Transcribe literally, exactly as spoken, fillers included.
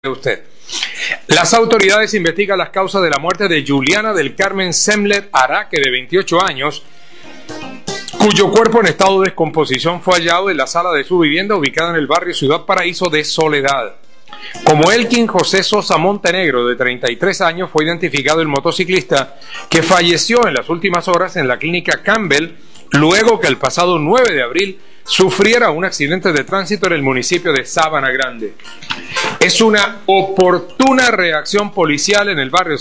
Usted. Las autoridades investigan las causas de la muerte de Juliana del Carmen Semler Araque, de veintiocho años, cuyo cuerpo en estado de descomposición fue hallado en la sala de su vivienda ubicada en el barrio Ciudad Paraíso de Soledad. Como Elkin José Sosa Montenegro, de treinta y tres años, fue identificado el motociclista que falleció en las últimas horas en la clínica Campbell, luego que el pasado nueve de abril sufriera un accidente de tránsito en el municipio de Sabana Grande. Es una oportuna reacción policial en el barrio